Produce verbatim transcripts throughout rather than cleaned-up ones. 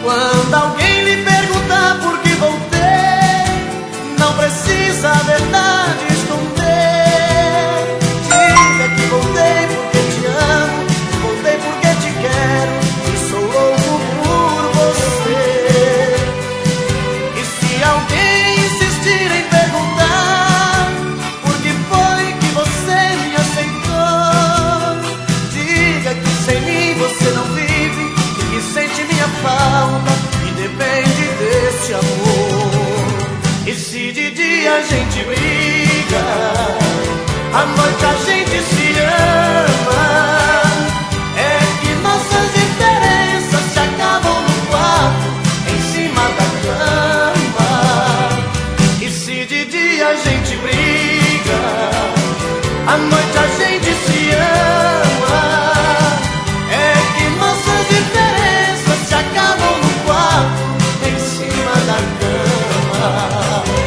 Quando alguém lhe perguntar por que voltei, não precisa a verdade esconder. Diga que voltei porque te amo, voltei porque te quero e sou louco por você. E se alguém insistir em perguntar por que foi que você me aceitou, diga que sem mim você não vive, que sente minha falta e depende desse amor. E se de dia a gente briga, à noite a gente se ama, é que nossas diferenças se acabam no quarto, em cima da cama. E se de dia a gente briga, à noite a gente se ama, é que nossas diferenças se acabam no quarto, em cima da cama.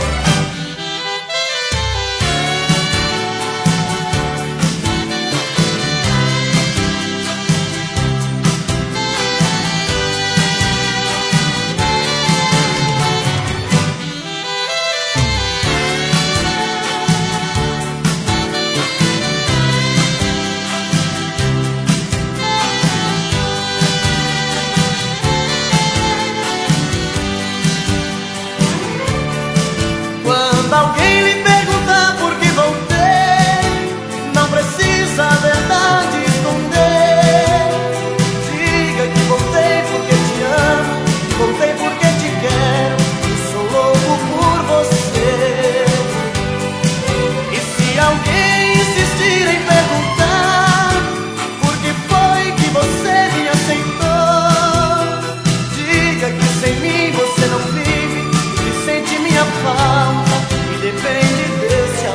Quando alguém lhe perguntar por que voltei, não precisa a verdade esconder. Diga que voltei porque te amo, voltei porque te quero e sou louco por você. E se alguém insistir em perguntar por que foi que você me aceitou, diga que sem mim você não vive, que sente minha falta e depende desse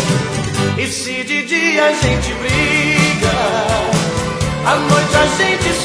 amor. E se de dia a gente briga, à noite a gente